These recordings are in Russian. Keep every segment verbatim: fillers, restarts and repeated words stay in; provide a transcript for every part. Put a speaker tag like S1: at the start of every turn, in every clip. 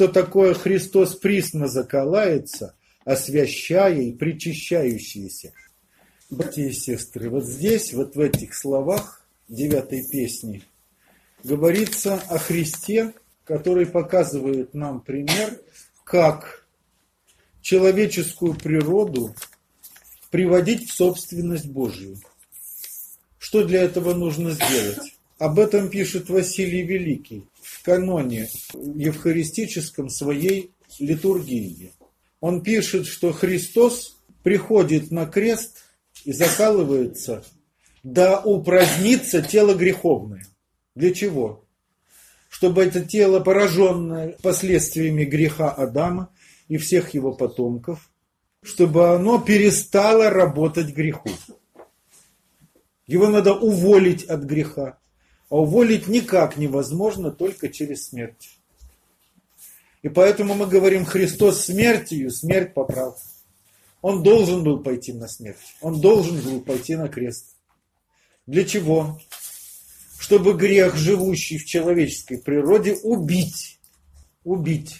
S1: что такое Христос присно заколается, освящая и причащающиеся. Братья и сестры, вот здесь, вот в этих словах девятой песни, говорится о Христе, который показывает нам пример, как человеческую природу приводить в собственность Божию. Что для этого нужно сделать? Об этом пишет Василий Великий в каноне евхаристическом своей литургии. Он пишет, что Христос приходит на крест и закалывается, да упразднится тело греховное. Для чего? Чтобы это тело, пораженное последствиями греха Адама и всех его потомков, чтобы оно перестало работать греху. Его надо уволить от греха. А уволить никак невозможно, только через смерть. И поэтому мы говорим, Христос смертью, смерть поправ. Он должен был пойти на смерть. Он должен был пойти на крест. Для чего? Чтобы грех, живущий в человеческой природе, убить. Убить.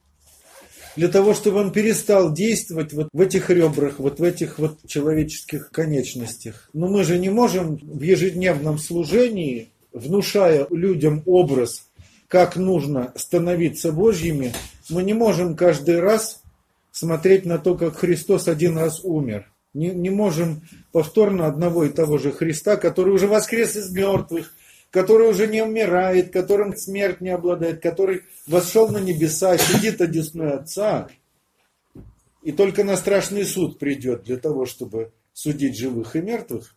S1: Для того, чтобы он перестал действовать вот в этих ребрах, вот в этих вот человеческих конечностях. Но мы же не можем в ежедневном служении, внушая людям образ, как нужно становиться Божьими, мы не можем каждый раз смотреть на то, как Христос один раз умер. Не, не можем повторно одного и того же Христа, который уже воскрес из мертвых, который уже не умирает, которым смерть не обладает, который восшел на небеса, сидит одесной Отца, и только на страшный суд придет для того, чтобы судить живых и мертвых.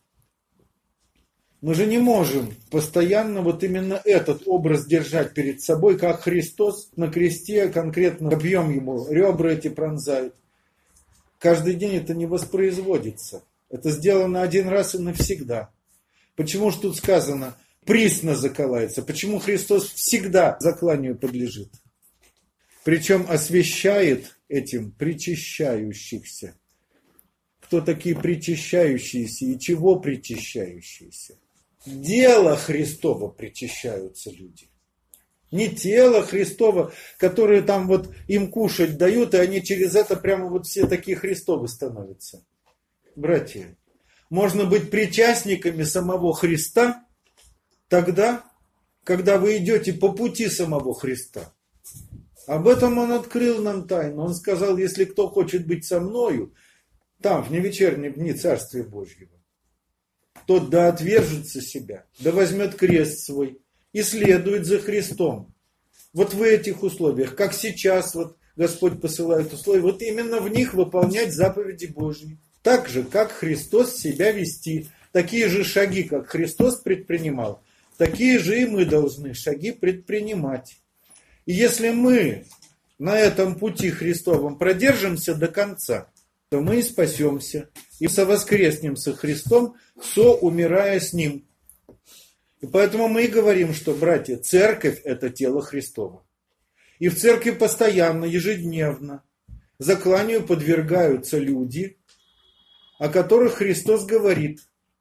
S1: Мы же не можем постоянно вот именно этот образ держать перед собой, как Христос на кресте, конкретно объем ему, ребра эти пронзают. Каждый день это не воспроизводится. Это сделано один раз и навсегда. Почему же тут сказано присно заколается? Почему Христос всегда закланию подлежит? Причем освящает этим причащающихся. Кто такие причащающиеся и чего причащающиеся? Дело Христово причащаются люди. Не тело Христово, которое там вот им кушать дают, и они через это прямо вот все такие Христовы становятся. Братья, можно быть причастниками самого Христа тогда, когда вы идете по пути самого Христа. Об этом он открыл нам тайну. Он сказал, если кто хочет быть со мною, там, в невечерние дни Царствия Божьего, тот да отвержется себя, да возьмет крест свой и следует за Христом. Вот в этих условиях, как сейчас вот Господь посылает условия, вот именно в них выполнять заповеди Божьи. Так же, как Христос себя вести. Такие же шаги, как Христос предпринимал, такие же и мы должны шаги предпринимать. И если мы на этом пути Христовом продержимся до конца, то мы и спасемся, и совоскреснем со Христом, соумирая с Ним. И поэтому мы и говорим, что, братья, церковь – это тело Христово. И в церкви постоянно, ежедневно закланию подвергаются люди, о которых Христос говорит: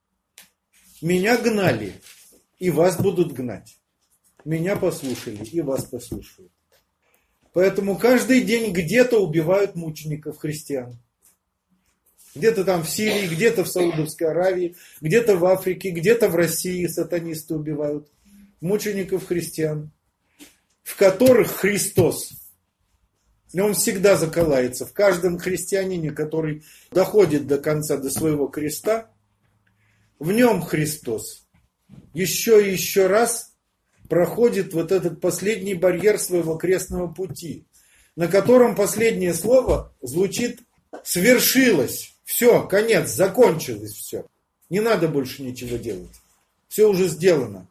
S1: «Меня гнали, и вас будут гнать. Меня послушали, и вас послушают». Поэтому каждый день где-то убивают мучеников христиан. Где-то там в Сирии, где-то в Саудовской Аравии, где-то в Африке, где-то в России сатанисты убивают мучеников христиан, в которых Христос. И он всегда заколается. В каждом христианине, который доходит до конца, до своего креста, в нем Христос еще и еще раз проходит вот этот последний барьер своего крестного пути, на котором последнее слово звучит «свершилось». Все, конец, закончилось все. Не надо больше ничего делать. Все уже сделано.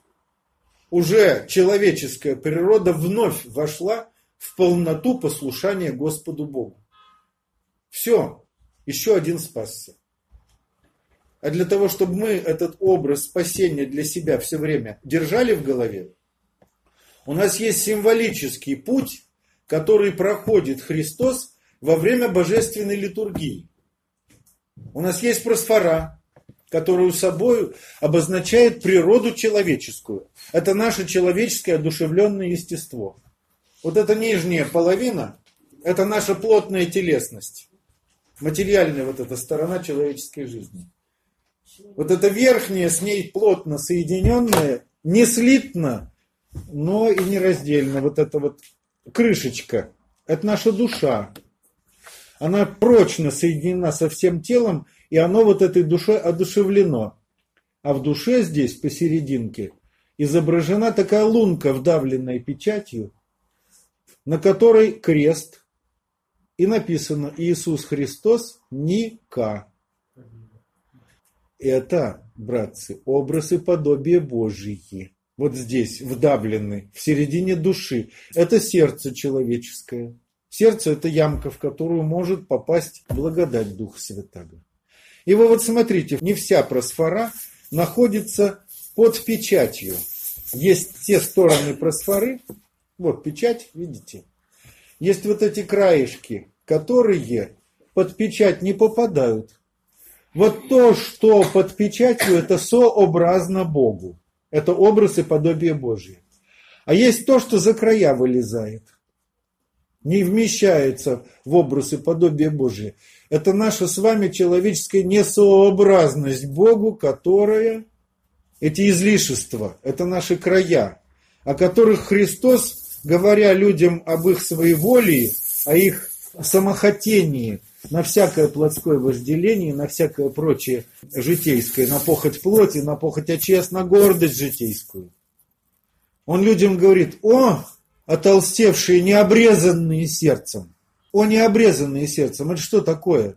S1: Уже человеческая природа вновь вошла в полноту послушания Господу Богу. Все, еще один спасся. А для того, чтобы мы этот образ спасения для себя все время держали в голове, у нас есть символический путь, который проходит Христос во время божественной литургии. У нас есть просфора, которую собой обозначает природу человеческую. Это наше человеческое одушевленное естество. Вот эта нижняя половина, это наша плотная телесность. Материальная вот эта сторона человеческой жизни. Вот эта верхняя, с ней плотно соединенная, не слитно, но и нераздельно. Вот эта вот крышечка, это наша душа. Она прочно соединена со всем телом, и оно вот этой душой одушевлено. А в душе здесь, посерединке, изображена такая лунка, вдавленная печатью, на которой крест, и написано «Иисус Христос Ника». Это, братцы, образ и подобие Божьи. Вот здесь, вдавлены, в середине души. Это сердце человеческое. Сердце – это ямка, в которую может попасть благодать Духа Святаго. И вы вот смотрите, не вся просфора находится под печатью. Есть те стороны просфоры, вот печать, видите? Есть вот эти краешки, которые под печать не попадают. Вот то, что под печатью, это сообразно Богу. Это образ и подобие Божье. А есть то, что за края вылезает. Не вмещается в образ и подобие Божие. Это наша с вами человеческая несообразность Богу, которая, эти излишества, это наши края, о которых Христос, говоря людям об их своеволии, о их самохотении, на всякое плотское вожделение, на всякое прочее житейское, на похоть плоти, на похоть очес, на гордость житейскую. Он людям говорит: о, отолстевшие, необрезанные сердцем. О, необрезанные сердцем. Это что такое?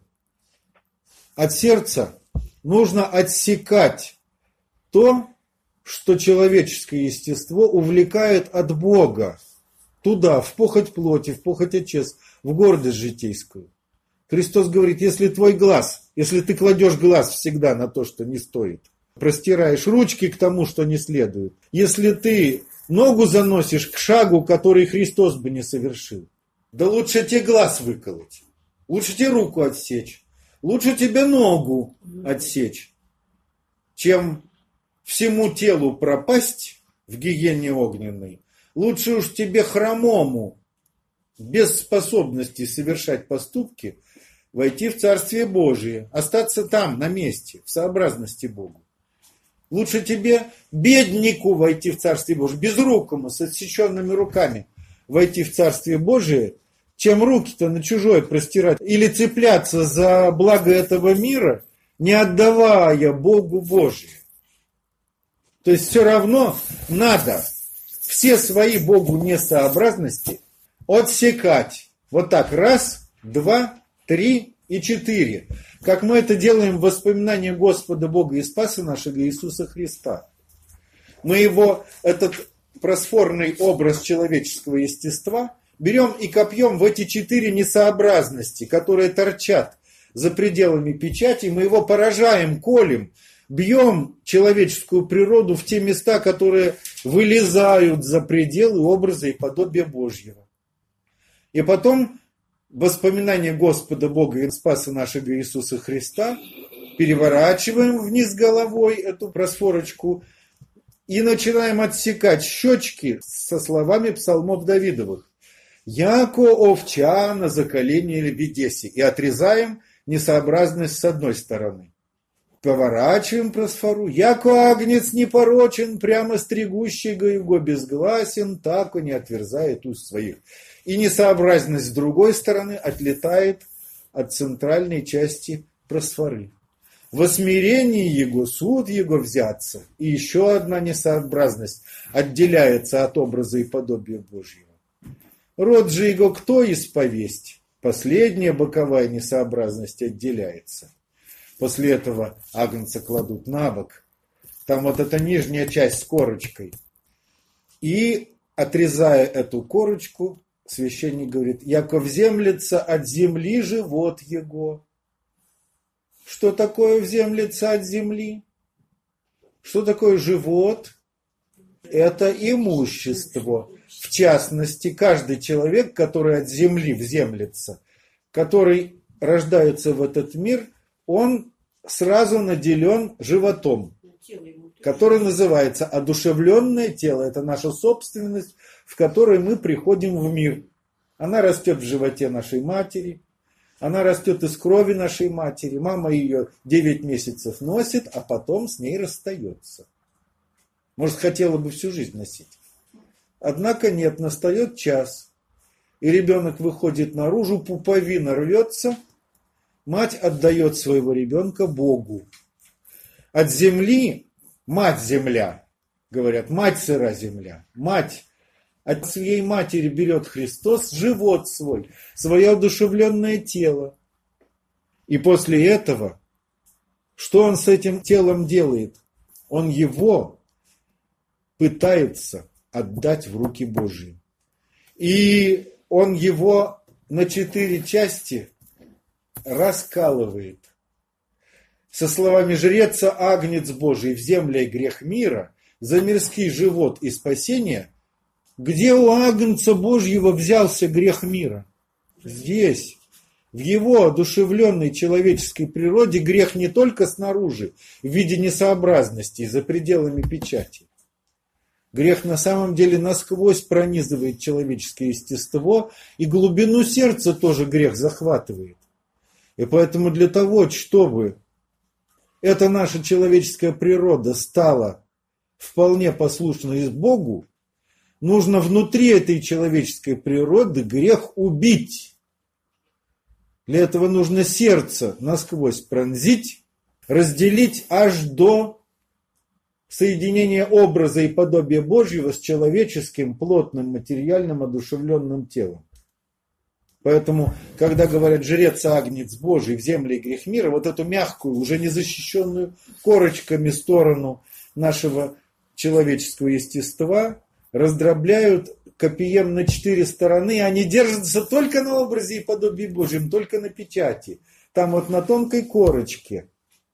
S1: От сердца нужно отсекать то, что человеческое естество увлекает от Бога. Туда, в похоть плоти, в похоть очес, в гордость житейскую. Христос говорит: если твой глаз, если ты кладешь глаз всегда на то, что не стоит, простираешь ручки к тому, что не следует, если ты ногу заносишь к шагу, который Христос бы не совершил, да лучше тебе глаз выколоть, лучше тебе руку отсечь, лучше тебе ногу отсечь, чем всему телу пропасть в гиене огненной. Лучше уж тебе хромому, без способности совершать поступки, войти в Царствие Божие, остаться там, на месте, в сообразности Богу. Лучше тебе, беднику, войти в Царствие Божие, безрукому, с отсеченными руками, войти в Царствие Божие, чем руки-то на чужое простирать, или цепляться за благо этого мира, не отдавая Богу Божие. То есть все равно надо все свои Богу несообразности отсекать. Вот так, раз, два, три и четыре. Как мы это делаем в воспоминании Господа Бога и Спаса нашего Иисуса Христа. Мы его, этот просфорный образ человеческого естества, берем и копьем в эти четыре несообразности, которые торчат за пределами печати, мы его поражаем, колем, бьем человеческую природу в те места, которые вылезают за пределы образа и подобия Божьего. И потом воспоминание Господа Бога и Спаса нашего Иисуса Христа переворачиваем вниз головой эту просфорочку и начинаем отсекать щечки со словами псалмов Давидовых. «Яко овча на заколении Ведеси». И отрезаем несообразность с одной стороны. Поворачиваем просфору. «Яко агнец непорочен, прямо стригущий его безгласен, тако не отверзает уст своих». И несообразность с другой стороны отлетает от центральной части просфоры. Во смирении его, суд его взяться. И еще одна несообразность отделяется от образа и подобия Божьего. Род же его кто исповесть? Последняя боковая несообразность отделяется. После этого агнца кладут на бок. Там вот эта нижняя часть с корочкой. И, отрезая эту корочку, священник говорит: «Яко вземлется от земли живот его». Что такое вземлется от земли? Что такое живот? Это имущество. В частности, каждый человек, который от земли вземлется, который рождается в этот мир, он сразу наделен животом, который называется одушевленное тело. Это наша собственность, в которой мы приходим в мир. Она растет в животе нашей матери, она растет из крови нашей матери. Мама ее девять месяцев носит, а потом с ней расстается. Может, хотела бы всю жизнь носить. Однако нет, настает час, и ребенок выходит наружу, пуповина рвется, мать отдает своего ребенка Богу. От земли, мать земля, говорят, мать сыра земля, мать. От своей матери берет Христос живот свой, свое одушевленное тело. И после этого, что он с этим телом делает? Он его пытается отдать в руки Божьи. И он его на четыре части раскалывает. Со словами «Жреца агнец Божий в земле грех мира, за мирский живот и спасение». Где у агнца Божьего взялся грех мира? Здесь. В его одушевленной человеческой природе грех не только снаружи, в виде несообразностей за пределами печати. Грех на самом деле насквозь пронизывает человеческое естество, и глубину сердца тоже грех захватывает. И поэтому для того, чтобы эта наша человеческая природа стала вполне послушной Богу, нужно внутри этой человеческой природы грех убить. Для этого нужно сердце насквозь пронзить, разделить аж до соединения образа и подобия Божьего с человеческим, плотным, материальным, одушевленным телом. Поэтому, когда говорят «жрец агнец Божий в земле и грех мира», вот эту мягкую, уже не защищенную корочками сторону нашего человеческого естества раздробляют копьем на четыре стороны, они держатся только на образе и подобии Божьем, только на печати, там вот на тонкой корочке.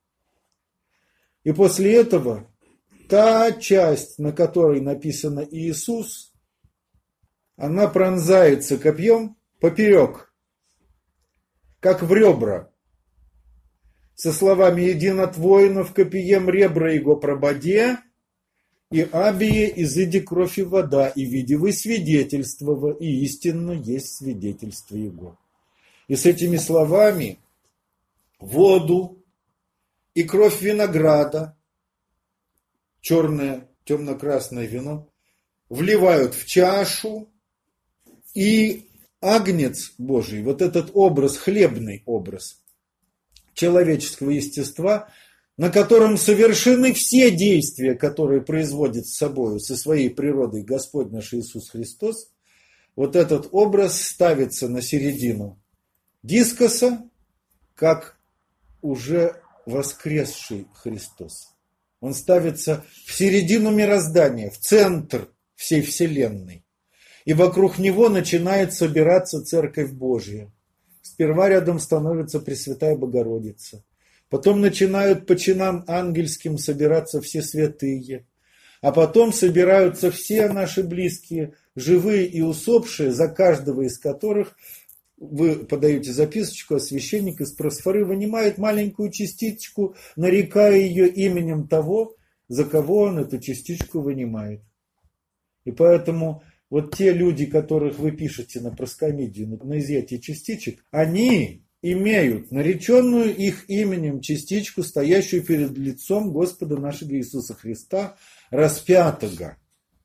S1: И после этого та часть, на которой написано Иисус, она пронзается копьем поперек, как в ребра, со словами «Един от воинов копьем ребра его прободе, и абие изыди кровь и вода, и види вы свидетельство, и истинно есть свидетельство его». И с этими словами воду и кровь винограда, черное, темно-красное вино, вливают в чашу, и агнец Божий, вот этот образ, хлебный образ человеческого естества, на котором совершены все действия, которые производит с собой, со своей природой Господь наш Иисус Христос, вот этот образ ставится на середину дискоса, как уже воскресший Христос. Он ставится в середину мироздания, в центр всей вселенной. И вокруг него начинает собираться Церковь Божья. Сперва рядом становится Пресвятая Богородица. Потом начинают по чинам ангельским собираться все святые. А потом собираются все наши близкие, живые и усопшие, за каждого из которых вы подаете записочку, а священник из просфоры вынимает маленькую частичку, нарекая ее именем того, за кого он эту частичку вынимает. И поэтому вот те люди, которых вы пишете на проскомидию, на изъятие частичек, они имеют нареченную их именем частичку, стоящую перед лицом Господа нашего Иисуса Христа, распятого.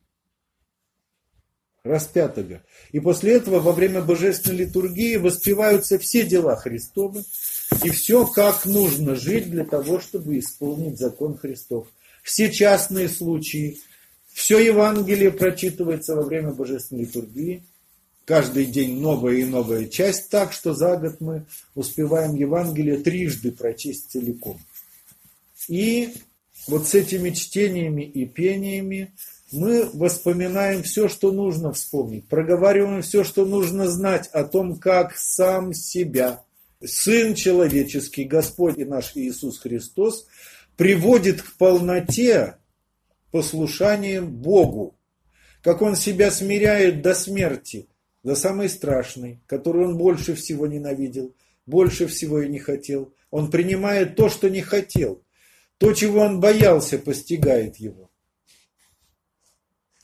S1: Распятого. И после этого во время божественной литургии воспеваются все дела Христовы и все, как нужно жить для того, чтобы исполнить закон Христов. Все частные случаи, все Евангелие прочитывается во время божественной литургии. Каждый день новая и новая часть, так что за год мы успеваем Евангелие трижды прочесть целиком. И вот с этими чтениями и пениями мы вспоминаем все, что нужно вспомнить, проговариваем все, что нужно знать о том, как сам себя Сын человеческий, Господь и наш Иисус Христос, приводит к полноте послушанием Богу, как Он себя смиряет до смерти, до самой страшной, которую Он больше всего ненавидел, больше всего и не хотел. Он принимает то, что не хотел, то, чего Он боялся, постигает Его.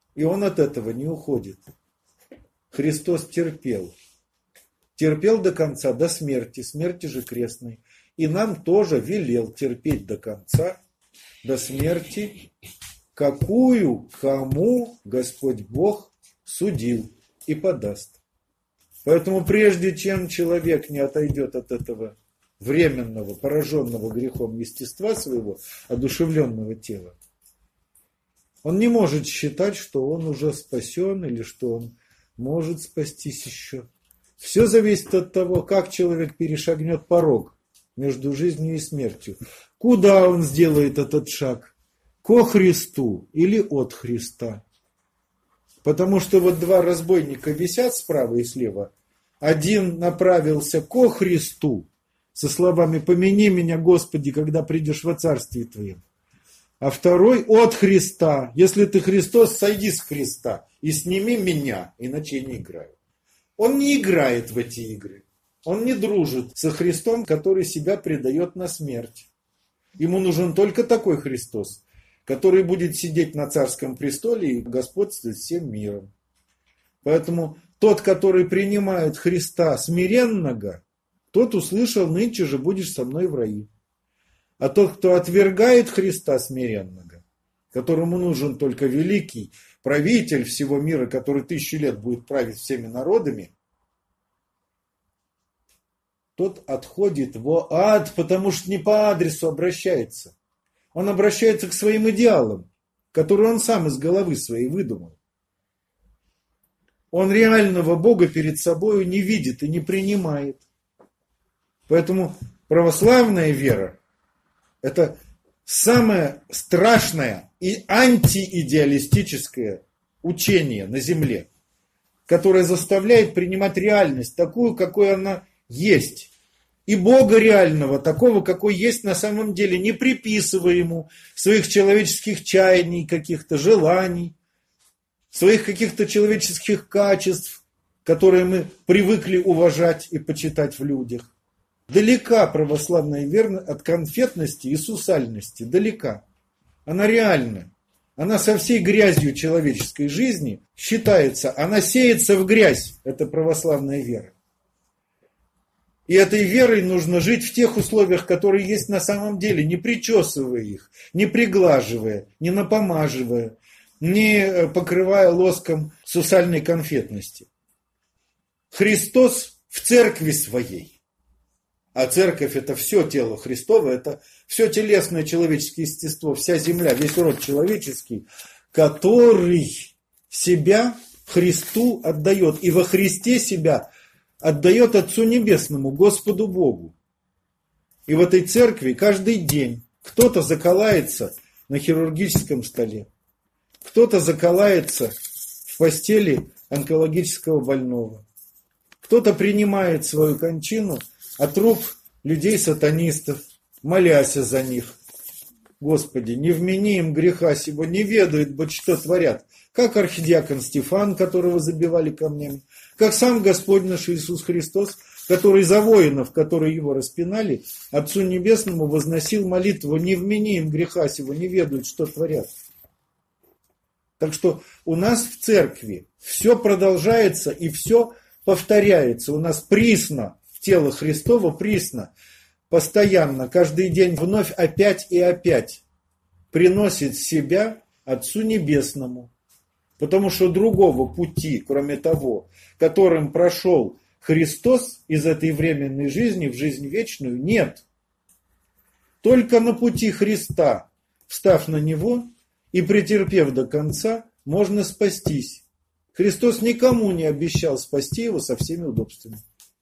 S1: И он от этого не уходит. Христос терпел. Терпел до конца, до смерти, смерти же крестной. И нам тоже велел терпеть до конца, до смерти, какую кому Господь Бог судил и подаст. Поэтому прежде чем человек не отойдет от этого временного, пораженного грехом естества своего, одушевленного тела, он не может считать, что он уже спасен или что он может спастись еще. Все зависит от того, как человек перешагнет порог между жизнью и смертью. Куда он сделает этот шаг? Ко Христу или от Христа? Потому что вот два разбойника висят справа и слева. Один направился ко Христу со словами «Помяни меня, Господи, когда придешь во Царствие Твоем». А второй от Христа. Если ты Христос, сойди с Христа и сними меня, иначе я не играю. Он не играет в эти игры. Он не дружит со Христом, который себя предает на смерть. Ему нужен только такой Христос, который будет сидеть на царском престоле и господствовать всем миром. Поэтому тот, который принимает Христа смиренного, тот услышал: нынче же будешь со мной в раю. А тот, кто отвергает Христа смиренного, которому нужен только великий правитель всего мира, который тысячу лет будет править всеми народами, тот отходит в ад, потому что не по адресу обращается. Он обращается к своим идеалам, которые он сам из головы своей выдумал. Он реального Бога перед собой не видит и не принимает. Поэтому православная вера – это самое страшное и антиидеалистическое учение на земле, которое заставляет принимать реальность такую, какой она есть. И Бога реального, такого, какой есть на самом деле, не приписывая ему своих человеческих чаяний, каких-то желаний, своих каких-то человеческих качеств, которые мы привыкли уважать и почитать в людях. Далека православная вера от конфетности и сусальности, далека. Она реальна. Она со всей грязью человеческой жизни считается, она сеется в грязь, это православная вера. И этой верой нужно жить в тех условиях, которые есть на самом деле, не причесывая их, не приглаживая, не напомаживая, не покрывая лоском сусальной конфетности. Христос в церкви своей. А церковь – это все тело Христово, это все телесное человеческое естество, вся земля, весь род человеческий, который себя Христу отдает. И во Христе себя отдает Отцу Небесному, Господу Богу. И в этой церкви каждый день кто-то заколается на хирургическом столе, кто-то заколается в постели онкологического больного, кто-то принимает свою кончину от рук людей-сатанистов, молясь за них. Господи, не вмени им греха сего, не ведают, быть что творят. Как архидиакон Стефан, которого забивали камнями, как сам Господь наш Иисус Христос, который за воинов, которые его распинали, Отцу Небесному возносил молитву: не вмени им греха сего, не ведают, что творят. Так что у нас в церкви все продолжается и все повторяется. У нас присно тело Христово, присно, постоянно, каждый день вновь опять и опять приносит себя Отцу Небесному. Потому что другого пути, кроме того, которым прошел Христос из этой временной жизни в жизнь вечную, нет. Только на пути Христа, встав на него и претерпев до конца, можно спастись. Христос никому не обещал спасти его со всеми удобствами.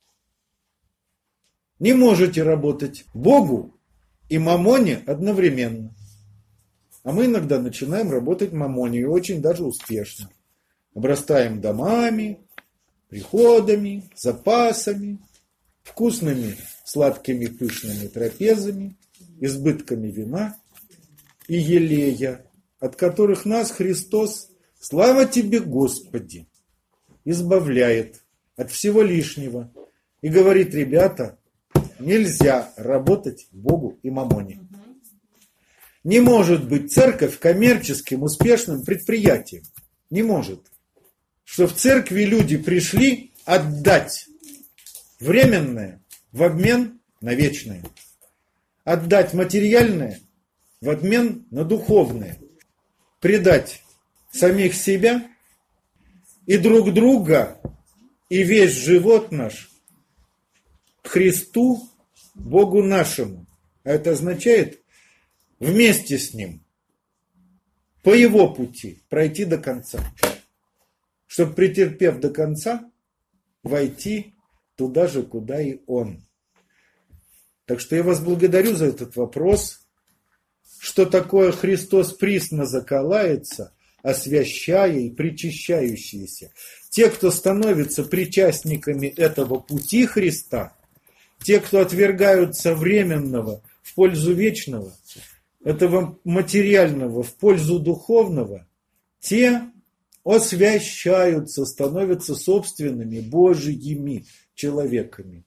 S1: Не можете работать Богу и мамоне одновременно. А мы иногда начинаем работать мамоне, и очень даже успешно. Обрастаем домами, приходами, запасами, вкусными, сладкими, пышными трапезами, избытками вина и елея, от которых нас Христос, слава тебе, Господи, избавляет от всего лишнего. И говорит: ребята, нельзя работать Богу и мамоне. Не может быть церковь коммерческим успешным предприятием. Не может. Что в церкви люди пришли отдать временное в обмен на вечное. Отдать материальное в обмен на духовное. Предать самих себя и друг друга, и весь живот наш Христу, Богу нашему. А это означает вместе с Ним, по Его пути, пройти до конца. Чтобы, претерпев до конца, войти туда же, куда и Он. Так что я вас благодарю за этот вопрос. Что такое Христос присно заколается, освящая и причащающиеся? Те, кто становится причастниками этого пути Христа, те, кто отвергаются временного в пользу вечного, этого материального в пользу духовного, те освящаются, становятся собственными Божьими человеками.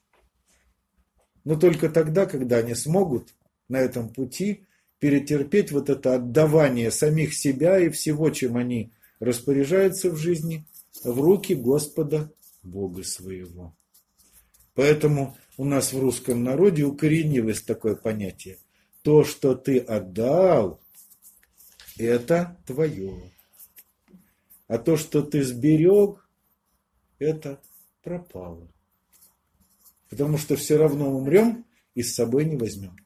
S1: Но только тогда, когда они смогут на этом пути перетерпеть вот это отдавание самих себя и всего, чем они распоряжаются в жизни, в руки Господа Бога своего. Поэтому у нас в русском народе укоренилось такое понятие. То, что ты отдал, это твое. А то, что ты сберег, это пропало. Потому что все равно умрем и с собой не возьмем.